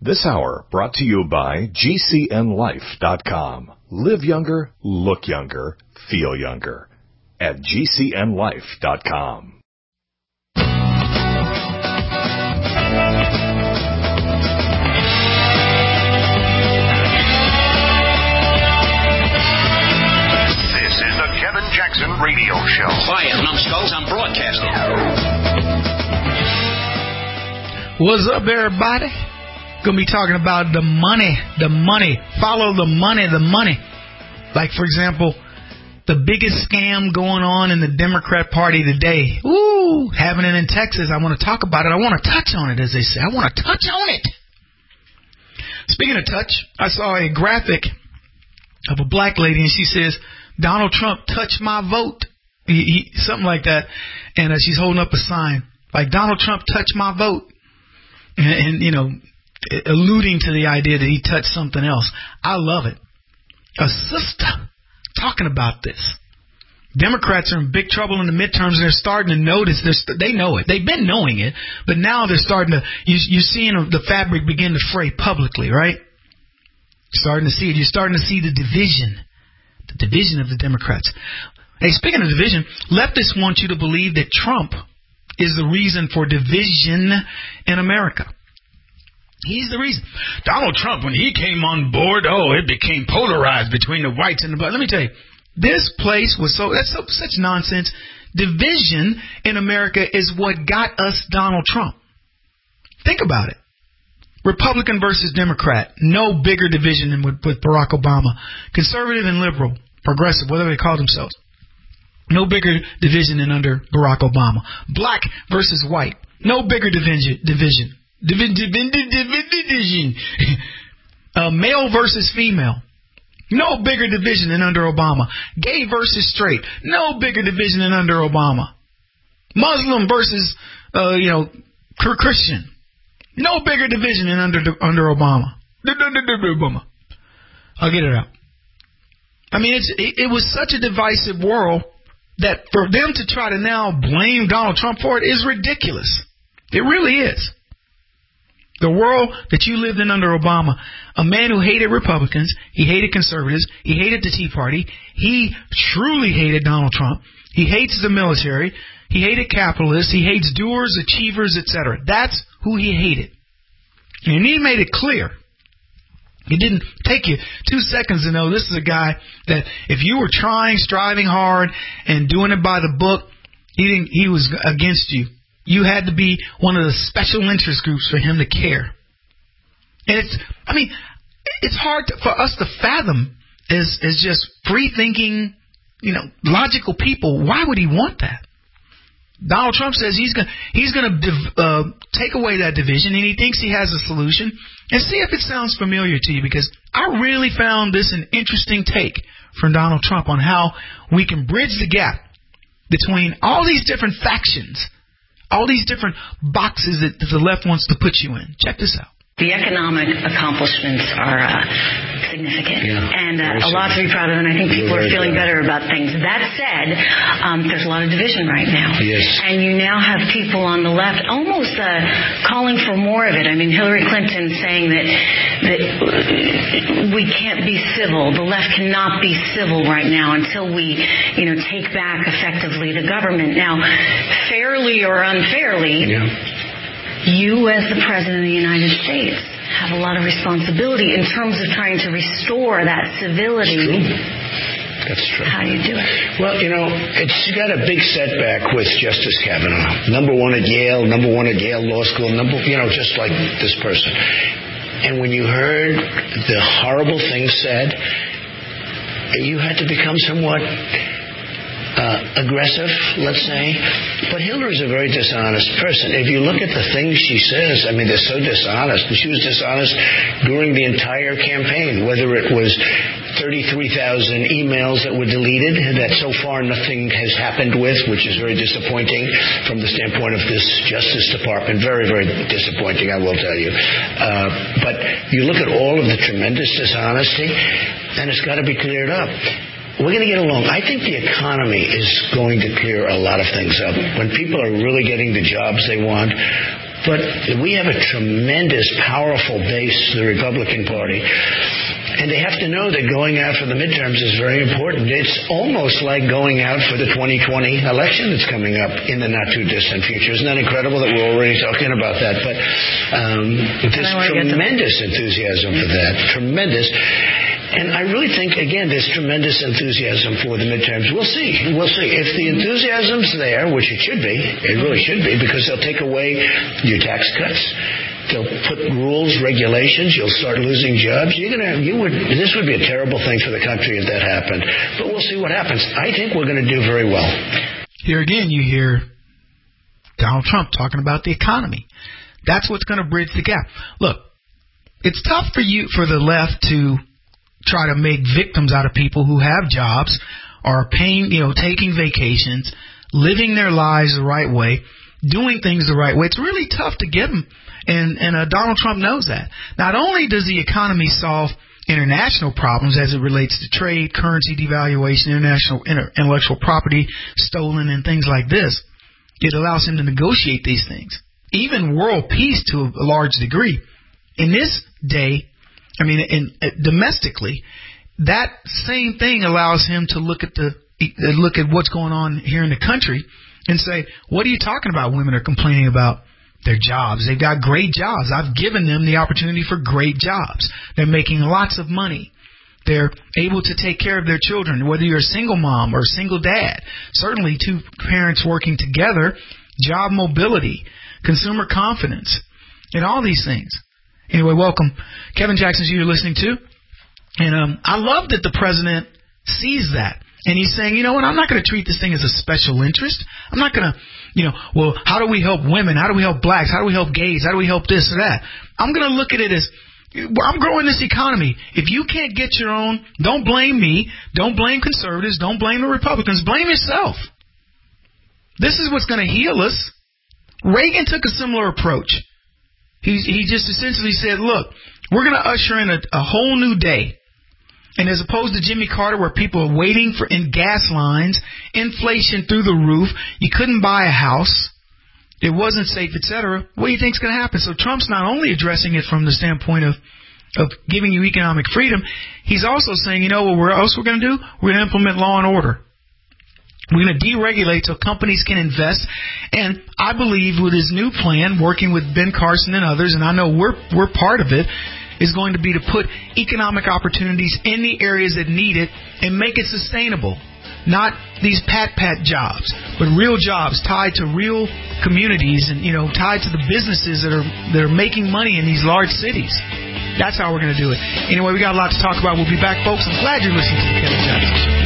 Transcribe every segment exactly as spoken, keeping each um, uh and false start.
This hour brought to you by G C N life dot com. Live younger, look younger, feel younger. At G C N life dot com. Kevin Jackson Radio Show. Quiet, numbskulls, I'm broadcasting. What's up, everybody? Gonna be talking about the money, the money. Follow the money, the money. Like, for example, the biggest scam going on in the Democrat Party today. Ooh, having it in Texas. I want to talk about it. I want to touch on it, as they say. I want to touch on it. Speaking of touch, I saw a graphic of a black lady, and she says, Donald Trump touched my vote. He, he, something like that. And uh, she's holding up a sign like, Donald Trump touched my vote. And, and, you know, alluding to the idea that he touched something else. I love it. A sister talking about this. Democrats are in big trouble in the midterms. They're starting to notice this. They know it. They've been knowing it. But now they're starting to, you, you're seeing the fabric begin to fray publicly, right? Starting to see it. You're starting to see the division. The division of the Democrats. Hey, speaking of division, leftists want you to believe that Trump is the reason for division in America. He's the reason. Donald Trump, when he came on board, oh, it became polarized between the whites and the blacks. Let me tell you, this place was so, that's so, such nonsense. Division in America is what got us Donald Trump. Think about it. Republican versus Democrat. No bigger division than with, with Barack Obama. Conservative and liberal, progressive, whatever they call themselves. No bigger division than under Barack Obama. Black versus white. No bigger division. Division. Division. Division. uh, male versus female. No bigger division than under Obama. Gay versus straight. No bigger division than under Obama. Muslim versus, uh, you know, Christian. No bigger division than under under Obama. I'll get it out. I mean, it's, it, it was such a divisive world that for them to try to now blame Donald Trump for it is ridiculous. It really is. The world that you lived in under Obama, a man who hated Republicans, he hated conservatives, he hated the Tea Party, he truly hated Donald Trump, he hates the military, he hated capitalists, he hates doers, achievers, et cetera. That's who he hated. And he made it clear. It didn't take you two seconds to know this is a guy that if you were trying, striving hard, and doing it by the book, he didn't, he was against you. You had to be one of the special interest groups for him to care. And it's, I mean, it's hard to, for us to fathom as, as just free-thinking, you know, logical people. Why would he want that? Donald Trump says he's going he's going to uh, take away that division, and he thinks he has a solution. And see if it sounds familiar to you, because I really found this an interesting take from Donald Trump on how we can bridge the gap between all these different factions, all these different boxes that the left wants to put you in. Check this out. The economic accomplishments are uh, significant, yeah, and uh, a lot to be proud of, and I think people are feeling better about things. That said, um, there's a lot of division right now. Yes. And you now have people on the left almost uh, calling for more of it. I mean, Hillary Clinton saying that, that we can't be civil. The left cannot be civil right now until we, you know, take back effectively the government. Now, fairly or unfairly, yeah. you, as the President of the United States, have a lot of responsibility in terms of trying to restore that civility. That's true. That's true. How do you do it? Well, you know, it's got a big setback with Justice Kavanaugh. Number one at Yale, number one at Yale Law School, number, you know, just like this person. And when you heard the horrible things said, you had to become somewhat Uh, aggressive, let's say. But Hillary's a very dishonest person. If you look at the things she says, I mean, they're so dishonest. And she was dishonest during the entire campaign, whether it was thirty-three thousand emails that were deleted that so far nothing has happened with, which is very disappointing from the standpoint of this Justice Department. Very, very disappointing, I will tell you. Uh, but you look at all of the tremendous dishonesty, and it's got to be cleared up. We're going to get along. I think the economy is going to clear a lot of things up. When people are really getting the jobs they want, But we have a tremendous, powerful base, the Republican Party. And they have to know that going out for the midterms is very important. It's almost like going out for the twenty twenty election that's coming up in the not-too-distant future. Isn't that incredible that we're already talking about that? But um, there's tremendous enthusiasm for that. Tremendous. And I really think, again, there's tremendous enthusiasm for the midterms. We'll see. We'll see. If the enthusiasm's there, which it should be, it really should be, because they'll take away your tax cuts. They'll put rules, regulations. You'll start losing jobs. You're gonna, you would. This would be a terrible thing for the country if that happened. But we'll see what happens. I think we're going to do very well. Here again, you hear Donald Trump talking about the economy. That's what's going to bridge the gap. Look, it's tough for you, for the left, to try to make victims out of people who have jobs, are paying, you know, taking vacations, living their lives the right way, doing things the right way. It's really tough to get them. And, and uh, Donald Trump knows that. Not only does the economy solve international problems as it relates to trade, currency devaluation, international inter- intellectual property stolen, and things like this, it allows him to negotiate these things. Even world peace to a large degree. In this day, I mean, in, uh, domestically, that same thing allows him to look at the uh, look at what's going on here in the country and say, what are you talking about? Women are complaining about their jobs. They've got great jobs. I've given them the opportunity for great jobs. They're making lots of money. They're able to take care of their children, whether you're a single mom or a single dad. Certainly two parents working together, job mobility, consumer confidence, and all these things. Anyway, welcome. Kevin Jackson's you're listening to. And um, I love that the president sees that. And he's saying, you know what, I'm not going to treat this thing as a special interest. I'm not going to, you know, well, how do we help women? How do we help blacks? How do we help gays? How do we help this or that? I'm going to look at it as, well, I'm growing this economy. If you can't get your own, don't blame me. Don't blame conservatives. Don't blame the Republicans. Blame yourself. This is what's going to heal us. Reagan took a similar approach. He, he just essentially said, look, we're going to usher in a, a whole new day. And as opposed to Jimmy Carter, where people are waiting for in gas lines, inflation through the roof, you couldn't buy a house, it wasn't safe, et cetera. What do you think's going to happen? So Trump's not only addressing it from the standpoint of of giving you economic freedom, he's also saying, you know what else we're going to do? We're going to implement law and order. We're going to deregulate so companies can invest. And I believe with his new plan, working with Ben Carson and others, and I know we're we're part of it, is going to be to put economic opportunities in the areas that need it and make it sustainable. Not these pat-pat jobs, but real jobs tied to real communities and, you know, tied to the businesses that are that are making money in these large cities. That's how we're going to do it. Anyway, we got a lot to talk about. We'll be back, folks. I'm glad you're listening to the Kevin Jackson Show.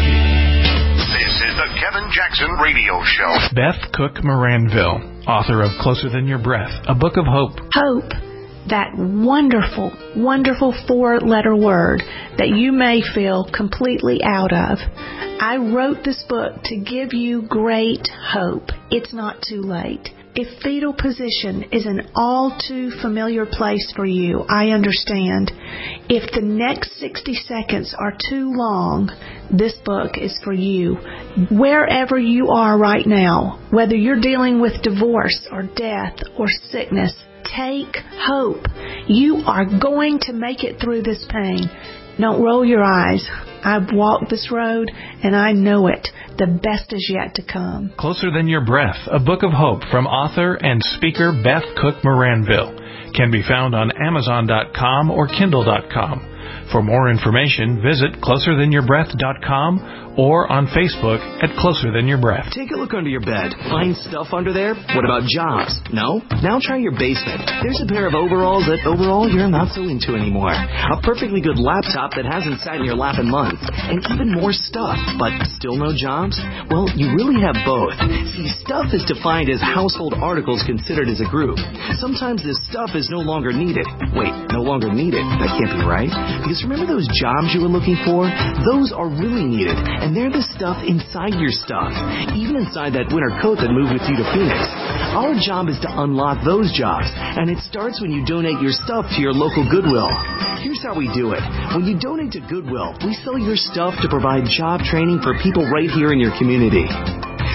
This is the Kevin Jackson Radio Show. Beth Cook Moranville, author of Closer Than Your Breath, a book of hope. Hope. That wonderful, wonderful four-letter word that you may feel completely out of. I wrote this book to give you great hope. It's not too late. If fetal position is an all too familiar place for you, I understand. If the next sixty seconds are too long, this book is for you. Wherever you are right now, whether you're dealing with divorce or death or sickness, take hope. You are going to make it through this pain. Don't roll your eyes. I've walked this road, and I know it. The best is yet to come. Closer Than Your Breath, a book of hope from author and speaker Beth Cook Moranville. Can be found on Amazon dot com or Kindle dot com. For more information, visit closer than your breath dot com or on Facebook at Closer Than Your Breath. Take a look under your bed. Find stuff under there? What about jobs? No? Now try your basement. There's a pair of overalls that overall you're not so into anymore. A perfectly good laptop that hasn't sat in your lap in months. And even more stuff, but still no jobs? Well, you really have both. See, stuff is defined as household articles considered as a group. Sometimes this stuff is no longer needed. Wait, no longer needed? That can't be right. Because remember those jobs you were looking for? Those are really needed. And they're the stuff inside your stuff, even inside that winter coat that moved with you to Phoenix. Our job is to unlock those jobs, and it starts when you donate your stuff to your local Goodwill. Here's how we do it. When you donate to Goodwill, we sell your stuff to provide job training for people right here in your community.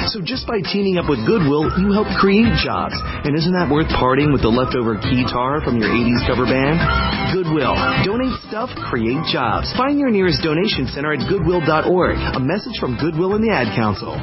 So just by teaming up with Goodwill, you help create jobs. And isn't that worth parting with the leftover guitar from your eighties cover band? Goodwill. Donate stuff, create jobs. Find your nearest donation center at goodwill dot org. A message from Goodwill and the Ad Council.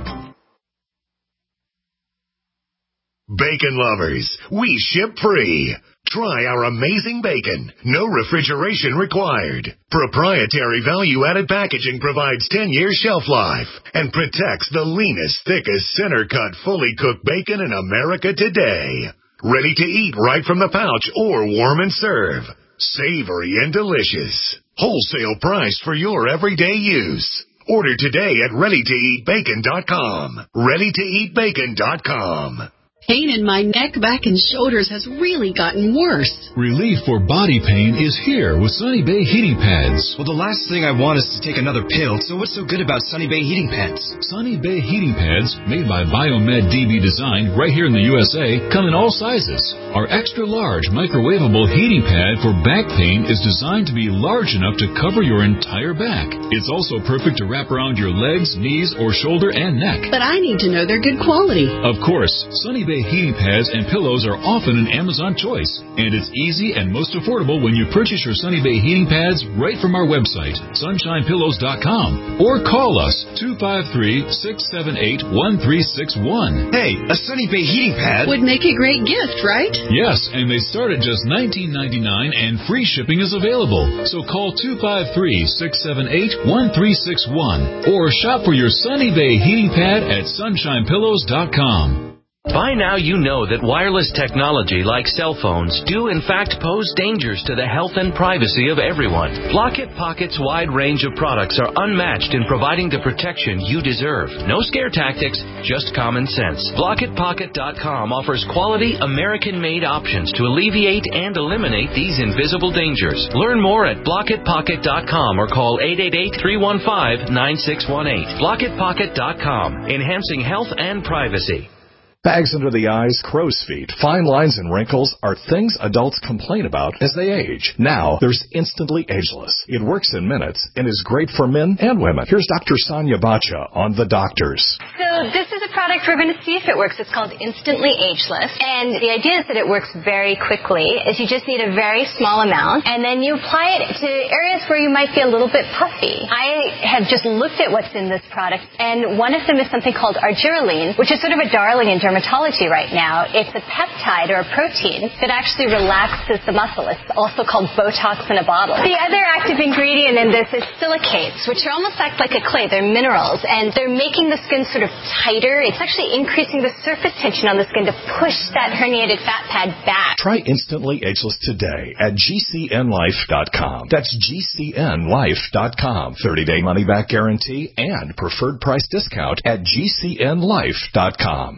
Bacon lovers, we ship free. Try our amazing bacon. No refrigeration required. Proprietary value-added packaging provides ten-year shelf life and protects the leanest, thickest, center-cut, fully cooked bacon in America today. Ready to eat right from the pouch or warm and serve. Savory and delicious. Wholesale price for your everyday use. Order today at ready to eat bacon dot com. ready to eat bacon dot com. Pain in my neck, back, and shoulders has really gotten worse. Relief for body pain is here with Sunny Bay Heating Pads. Well, the last thing I want is to take another pill, so what's so good about Sunny Bay Heating Pads? Sunny Bay Heating Pads, made by Biomed D B Design right here in the U S A, come in all sizes. Our extra-large microwavable heating pad for back pain is designed to be large enough to cover your entire back. It's also perfect to wrap around your legs, knees, or shoulder and neck. But I need to know they're good quality. Of course, Sunny Bay heating pads and pillows are often an Amazon choice, and it's easy and most affordable when you purchase your Sunny Bay heating pads right from our website, sunshine pillows dot com, or call us two five three, six seven eight, one three six one. Hey, a Sunny Bay heating pad would make a great gift, right? Yes, and they start at just nineteen ninety-nine, and free shipping is available. So call two five three, six seven eight, one three six one or shop for your Sunny Bay heating pad at sunshine pillows dot com. By now you know that wireless technology like cell phones do in fact pose dangers to the health and privacy of everyone. Blockit Pocket's wide range of products are unmatched in providing the protection you deserve. No scare tactics, just common sense. Blockit Pocket dot com offers quality American-made options to alleviate and eliminate these invisible dangers. Learn more at Blockit Pocket dot com or call eight eight eight, three one five, nine six one eight. Blockit Pocket dot com, enhancing health and privacy. Bags under the eyes, crow's feet, fine lines, and wrinkles are things adults complain about as they age. Now, there's Instantly Ageless. It works in minutes and is great for men and women. Here's Doctor Sonia Bacha on The Doctors. So this is a product we're going to see if it works. It's called Instantly Ageless. And the idea is that it works very quickly. Is you just need a very small amount, and then you apply it to areas where you might be a little bit puffy. I have just looked at what's in this product, and one of them is something called argireline, which is sort of a darling in dermatology right now. It's a peptide or a protein that actually relaxes the muscle. It's also called Botox in a bottle. The other active ingredient in this is silicates, which are almost act like a clay. They're minerals, and they're making the skin sort of tighter. It's actually increasing the surface tension on the skin to push that herniated fat pad back. Try Instantly Ageless today at G C N life dot com. That's G C N life dot com. thirty-day money-back guarantee and preferred price discount at G C N life dot com.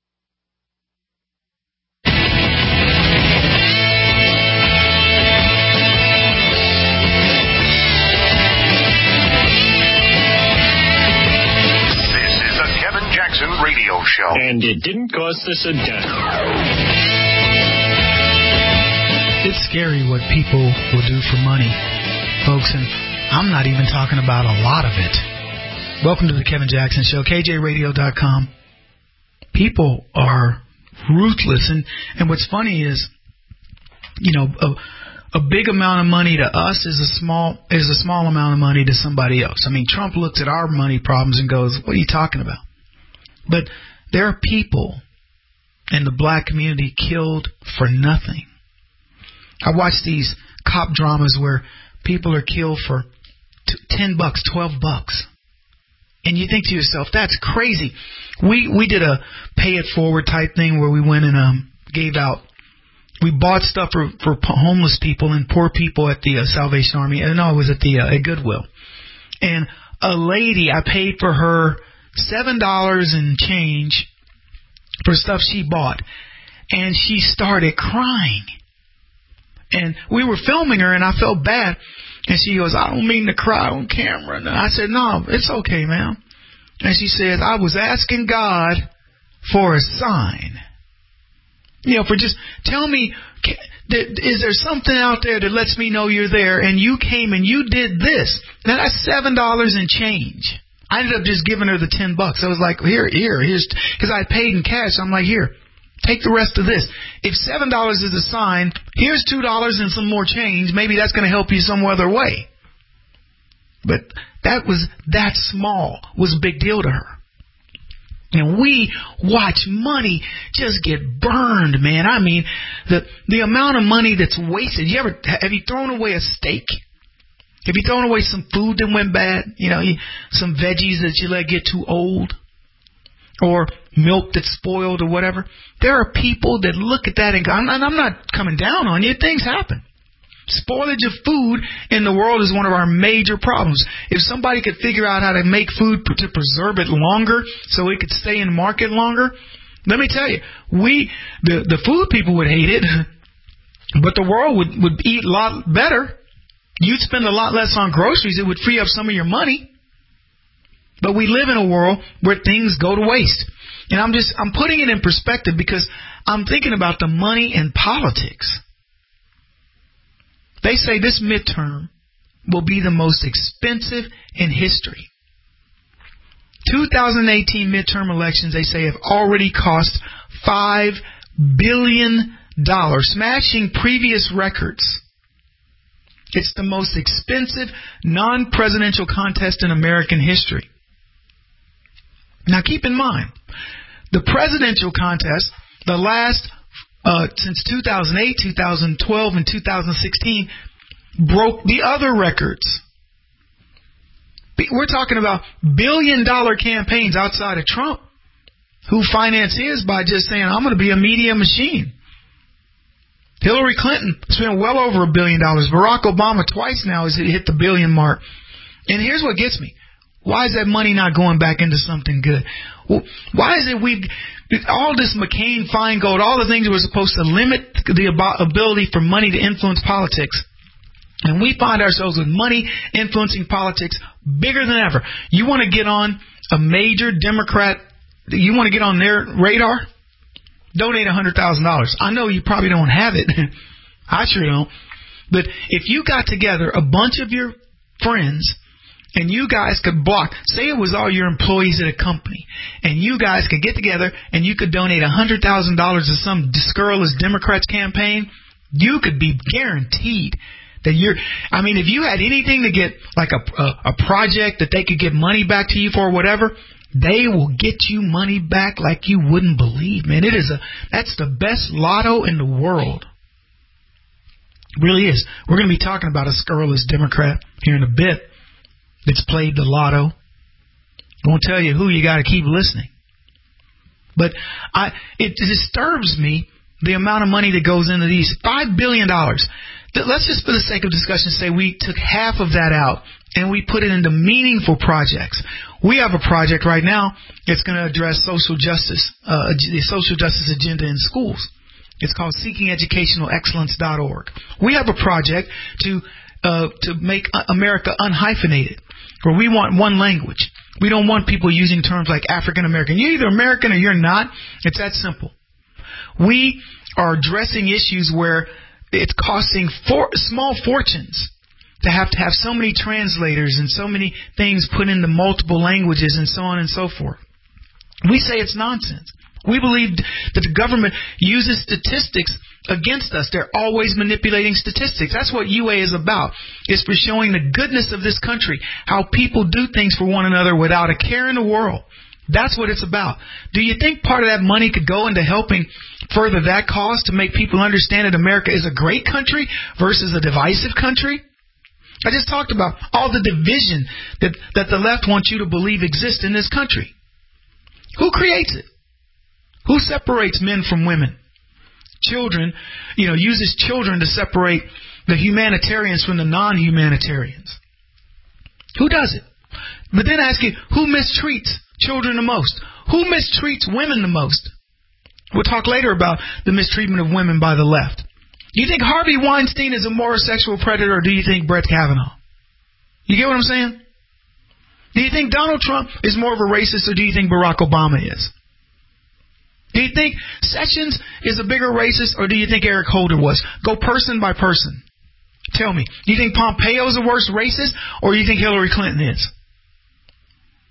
Radio show. And it didn't cost us a dime. It's scary what people will do for money, folks, and I'm not even talking about a lot of it. Welcome to the Kevin Jackson Show, K J radio dot com. People are ruthless, and, and what's funny is, you know, a, a big amount of money to us is a small is a small amount of money to somebody else. I mean, Trump looks at our money problems and goes, "What are you talking about?" But there are people in the black community killed for nothing. I watch these cop dramas where people are killed for ten bucks, twelve bucks. And you think to yourself, that's crazy. We we did a pay it forward type thing where we went and um gave out, we bought stuff for, for homeless people and poor people at the uh, Salvation Army. And no, it was at the uh, at Goodwill. And a lady, I paid for her seven dollars and change for stuff she bought, and she started crying. And we were filming her, and I felt bad. And she goes, "I don't mean to cry on camera." And I said, "No, it's okay, ma'am." And she says, "I was asking God for a sign. You know, for just tell me, is there something out there that lets me know you're there? And you came and you did this." Now that's seven dollars and change. I ended up just giving her the ten bucks. I was like, here, here, here's, because I had paid in cash. I'm like, here, take the rest of this. If seven dollars is a sign, here's two dollars and some more change. Maybe that's going to help you some other way. But that was, that small was a big deal to her. And we watch money just get burned, man. I mean, the the amount of money that's wasted. You ever, have you thrown away a steak? Have you thrown away some food that went bad? You know, some veggies that you let get too old? Or milk that's spoiled or whatever? There are people that look at that and go, and I'm not coming down on you. Things happen. Spoilage of food in the world is one of our major problems. If somebody could figure out how to make food to preserve it longer so it could stay in the market longer, let me tell you, we, the, the food people would hate it, but the world would, would eat a lot better. You'd spend a lot less on groceries. It would free up some of your money. But we live in a world where things go to waste. And I'm just, I'm putting it in perspective because I'm thinking about the money in politics. They say this midterm will be the most expensive in history. twenty eighteen midterm elections, they say, have already cost five billion dollars, smashing previous records. It's the most expensive non-presidential contest in American history. Now keep in mind, the presidential contest, the last Uh, since two thousand eight, two thousand twelve, and two thousand sixteen, broke the other records. We're talking about billion-dollar campaigns outside of Trump, who financed his by just saying, I'm going to be a media machine. Hillary Clinton spent well over a billion dollars. Barack Obama twice now has hit the billion mark. And here's what gets me. Why is that money not going back into something good? Well, why is it we all this McCain, Feingold, all the things that were supposed to limit the ability for money to influence politics, and we find ourselves with money influencing politics bigger than ever? You want to get on a major Democrat, you want to get on their radar? Donate one hundred thousand dollars. I know you probably don't have it. I sure don't. But if you got together a bunch of your friends and you guys could block, say it was all your employees at a company, and you guys could get together and you could donate one hundred thousand dollars to some scurrilous Democrats campaign, you could be guaranteed that you're, I mean, if you had anything to get, like a, a, a project that they could get money back to you for or whatever, they will get you money back like you wouldn't believe, man. It is a, that's the best lotto in the world. It really is. We're going to be talking about a scurrilous Democrat here in a bit that's played the lotto. I won't tell you who. You got to keep listening. But I, it disturbs me the amount of money that goes into these five billion dollars. Let's just, for the sake of discussion, say we took half of that out and we put it into meaningful projects. We have a project right now that's going to address social justice, uh, the social justice agenda in schools. It's called seeking educational excellence dot org. We have a project to uh, to make America unhyphenated, where we want one language. We don't want people using terms like African American. You're either American or you're not. It's that simple. We are addressing issues where it's costing for, small fortunes to have to have so many translators and so many things put into multiple languages and so on and so forth. We say it's nonsense. We believe that the government uses statistics against us. They're always manipulating statistics. That's what U A is about. It's for showing the goodness of this country, how people do things for one another without a care in the world. That's what it's about. Do you think part of that money could go into helping further that cause to make people understand that America is a great country versus a divisive country? I just talked about all the division that, that the left wants you to believe exists in this country. Who creates it? Who separates men from women? Children, you know, uses children to separate the humanitarians from the non-humanitarians. Who does it? But then ask you, who mistreats children the most? Who mistreats women the most? We'll talk later about the mistreatment of women by the left. Do you think Harvey Weinstein is a moral sexual predator, or do you think Brett Kavanaugh? You get what I'm saying? Do you think Donald Trump is more of a racist, or do you think Barack Obama is? Do you think Sessions is a bigger racist, or do you think Eric Holder was? Go person by person. Tell me. Do you think Pompeo is the worst racist, or do you think Hillary Clinton is?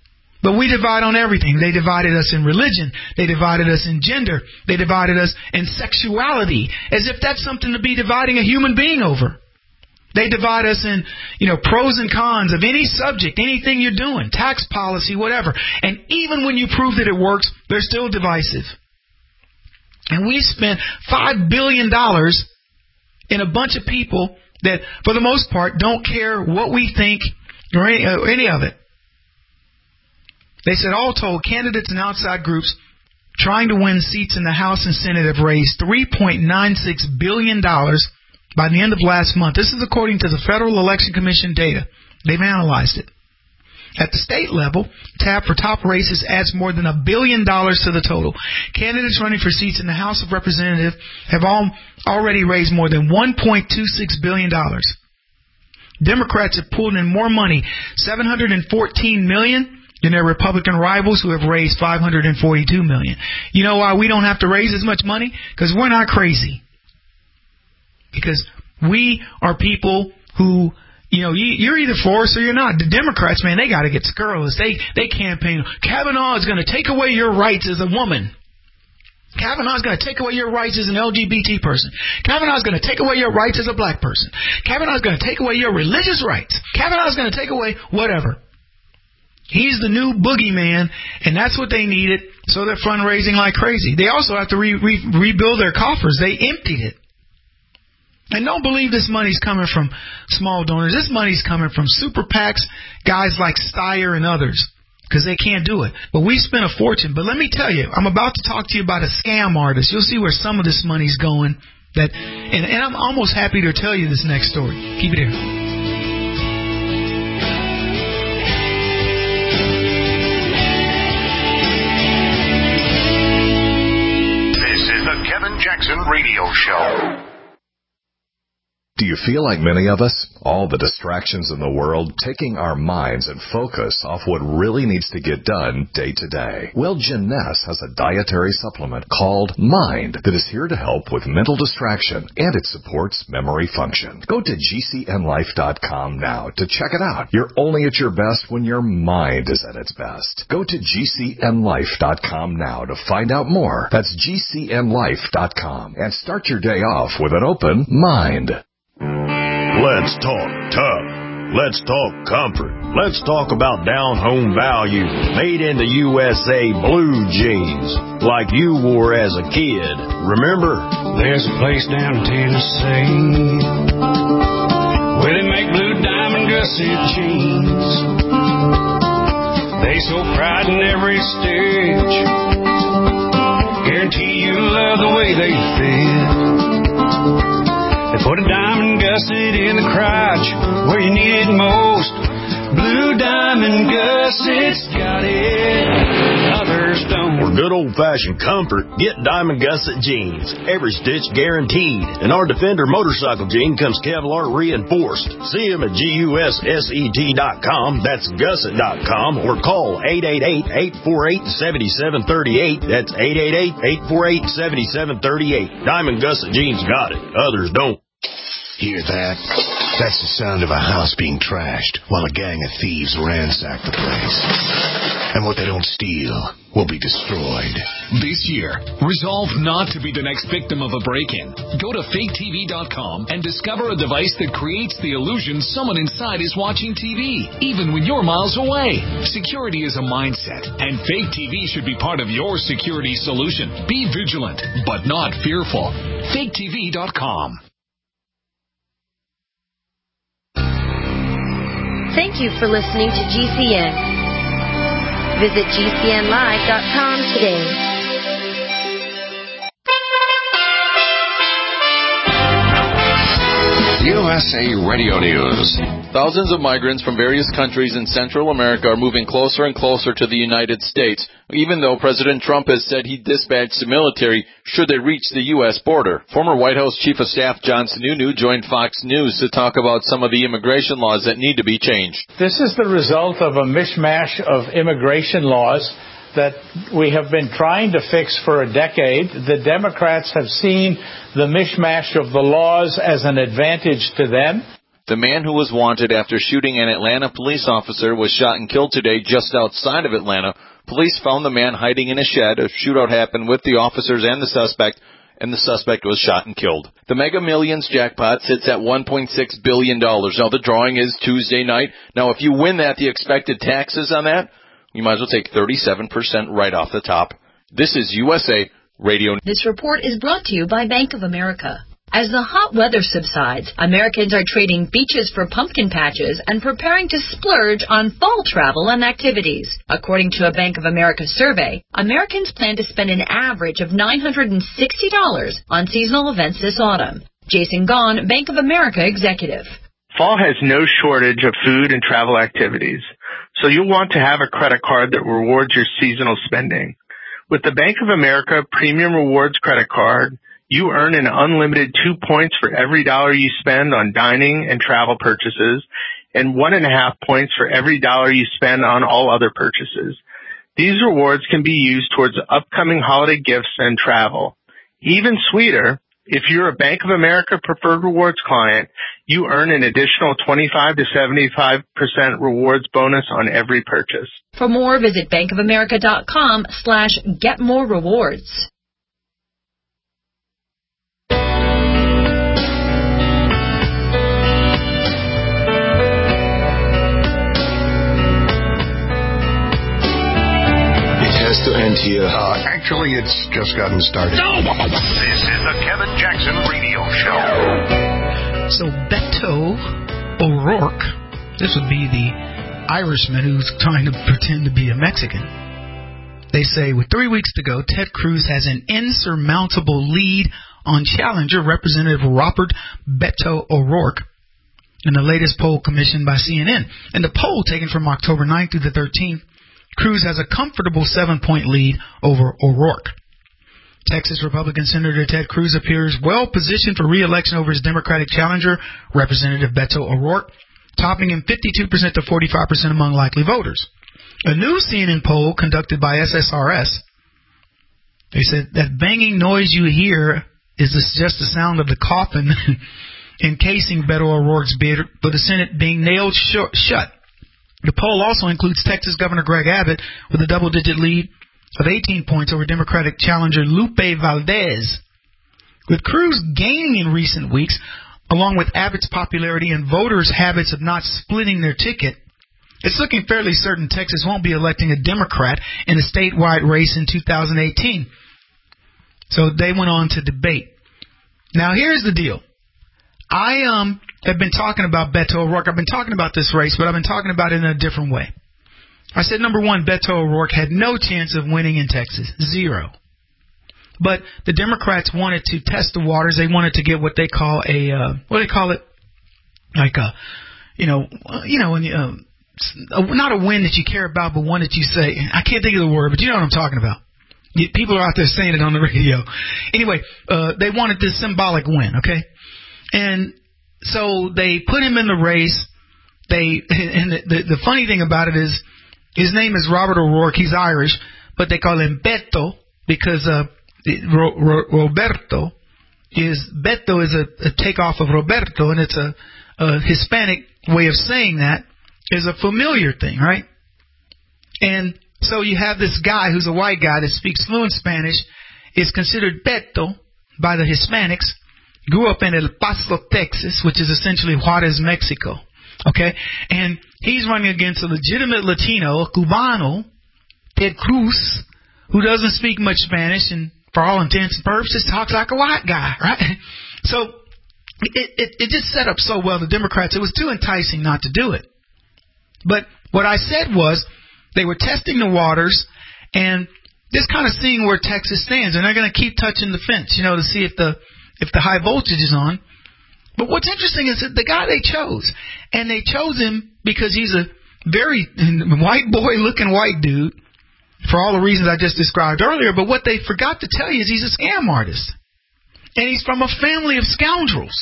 But we divide on everything. They divided us in religion. They divided us in gender. They divided us in sexuality, as if that's something to be dividing a human being over. They divide us in, you know, pros and cons of any subject, anything you're doing, tax policy, whatever. And even when you prove that it works, they're still divisive. And we spent five billion dollars in a bunch of people that, for the most part, don't care what we think or any, uh, any of it. They said, all told, candidates and outside groups trying to win seats in the House and Senate have raised three point nine six billion dollars by the end of last month. This is according to the Federal Election Commission data. They've analyzed it. At the state level, tab for top races adds more than a billion dollars to the total. Candidates running for seats in the House of Representatives have all, already raised more than one point two six billion dollars. Democrats have pulled in more money, seven hundred fourteen million dollars, than their Republican rivals, who have raised five hundred forty-two million dollars. You know why we don't have to raise as much money? Because we're not crazy. Because we are people who, you know, you're either for us or you're not. The Democrats, man, they got to get scurrilous. They they campaign, Kavanaugh is going to take away your rights as a woman. Kavanaugh is going to take away your rights as an L G B T person. Kavanaugh is going to take away your rights as a black person. Kavanaugh is going to take away your religious rights. Kavanaugh is going to take away whatever. He's the new boogeyman, and that's what they needed, so they're fundraising like crazy. They also have to re- re- rebuild their coffers. They emptied it. And don't believe this money's coming from small donors. This money's coming from super PACs, guys like Steyer and others, because they can't do it. But we spent a fortune. But let me tell you, I'm about to talk to you about a scam artist. You'll see where some of this money's going. That, and, and I'm almost happy to tell you this next story. Keep it here. Kevin Jackson Radio Show. Do you feel like many of us? All the distractions in the world taking our minds and focus off what really needs to get done day to day. Well, Jeunesse has a dietary supplement called Mind that is here to help with mental distraction, and it supports memory function. Go to G C N life dot com now to check it out. You're only at your best when your mind is at its best. Go to G C N life dot com now to find out more. That's G C N life dot com, and start your day off with an open mind. Let's talk tough. Let's talk comfort. Let's talk about down-home value, made in the U S A blue jeans, like you wore as a kid. Remember? There's a place down in Tennessee where they make blue diamond gusset jeans. They so pride in every stitch, guarantee you love the way they fit. They put a diamond gusset in the crotch where you need it most. Blue diamond gussets got it, others don't. For good old-fashioned comfort, get Diamond Gusset jeans. Every stitch guaranteed. And our Defender motorcycle jean comes Kevlar reinforced. See them at G U S S E T dot com. That's gusset dot com. Or call eight eight eight, eight four eight, seven seven three eight. That's eight eight eight, eight four eight, seven seven three eight. Diamond Gusset jeans got it. Others don't. Hear that? That's the sound of a house being trashed while a gang of thieves ransack the place. And what they don't steal will be destroyed. This year, resolve not to be the next victim of a break-in. Go to fake T V dot com and discover a device that creates the illusion someone inside is watching T V, even when you're miles away. Security is a mindset, and Fake T V should be part of your security solution. Be vigilant, but not fearful. fake T V dot com. Thank you for listening to G C N. Visit G C N live dot com today. U S A Radio News. Thousands of migrants from various countries in Central America are moving closer and closer to the United States, even though President Trump has said he'd dispatch the military should they reach the U S border. Former White House Chief of Staff John Sununu joined Fox News to talk about some of the immigration laws that need to be changed. This is the result of a mishmash of immigration laws that we have been trying to fix for a decade. The Democrats have seen the mishmash of the laws as an advantage to them. The man who was wanted after shooting an Atlanta police officer was shot and killed today just outside of Atlanta. Police found the man hiding in a shed. A shootout happened with the officers and the suspect, and the suspect was shot and killed. The Mega Millions jackpot sits at one point six billion dollars. Now, the drawing is Tuesday night. Now, if you win that, the expected taxes on that, you might as well take thirty-seven percent right off the top. This is U S A Radio. This report is brought to you by Bank of America. As the hot weather subsides, Americans are trading beaches for pumpkin patches and preparing to splurge on fall travel and activities. According to a Bank of America survey, Americans plan to spend an average of nine hundred sixty dollars on seasonal events this autumn. Jason Gaughan, Bank of America executive. Fall has no shortage of food and travel activities, so you'll want to have a credit card that rewards your seasonal spending. With the Bank of America Premium Rewards credit card, you earn an unlimited two points for every dollar you spend on dining and travel purchases, and one and a half points for every dollar you spend on all other purchases. These rewards can be used towards upcoming holiday gifts and travel. Even sweeter, if you're a Bank of America Preferred Rewards client, you earn an additional twenty-five to seventy-five percent rewards bonus on every purchase. For more, visit bankofamerica.com slash get more rewards. To end here. Uh, actually, it's just gotten started. No! This is the Kevin Jackson Radio Show. So Beto O'Rourke, this would be the Irishman who's trying to pretend to be a Mexican. They say with three weeks to go, Ted Cruz has an insurmountable lead on challenger Representative Robert Beto O'Rourke in the latest poll commissioned by C N N. In the poll taken from October ninth through the thirteenth, Cruz has a comfortable seven-point lead over O'Rourke. Texas Republican Senator Ted Cruz appears well-positioned for re-election over his Democratic challenger, Representative Beto O'Rourke, topping him fifty-two percent to forty-five percent among likely voters. A new C N N poll conducted by S S R S, they said that banging noise you hear is just the sound of the coffin encasing Beto O'Rourke's bid for the Senate being nailed sh- shut. The poll also includes Texas Governor Greg Abbott with a double-digit lead of eighteen points over Democratic challenger Lupe Valdez. With Cruz gaining in recent weeks, along with Abbott's popularity and voters' habits of not splitting their ticket, it's looking fairly certain Texas won't be electing a Democrat in a statewide race in two thousand eighteen. So they went on to debate. Now, here's the deal. I um have been talking about Beto O'Rourke. I've been talking about this race, but I've been talking about it in a different way. I said, number one, Beto O'Rourke had no chance of winning in Texas. Zero. But the Democrats wanted to test the waters. They wanted to get what they call a, uh, what do they call it? Like a, you know, uh, you know, when you, uh, not a win that you care about, but one that you say, I can't think of the word, but you know what I'm talking about. You, people are out there saying it on the radio. Anyway, uh, they wanted this symbolic win, okay? And so they put him in the race. They and the, the, the funny thing about it is his name is Robert O'Rourke. He's Irish, but they call him Beto because uh, Ro, Ro, Roberto is Beto is a, a takeoff of Roberto, and it's a, a Hispanic way of saying that is a familiar thing, right? And so you have this guy who's a white guy that speaks fluent Spanish, is considered Beto by the Hispanics. Grew up in El Paso, Texas, which is essentially Juarez, Mexico. Okay? And he's running against a legitimate Latino, Cubano, Ted Cruz, who doesn't speak much Spanish and, for all intents and purposes, talks like a white guy, right? So it, it, it just set up so well the Democrats. It was too enticing not to do it. But what I said was they were testing the waters and just kind of seeing where Texas stands. And they're going to keep touching the fence, you know, to see if the if the high voltage is on. But what's interesting is that the guy they chose, and they chose him because he's a very white boy-looking white dude for all the reasons I just described earlier. But what they forgot to tell you is he's a scam artist. And he's from a family of scoundrels.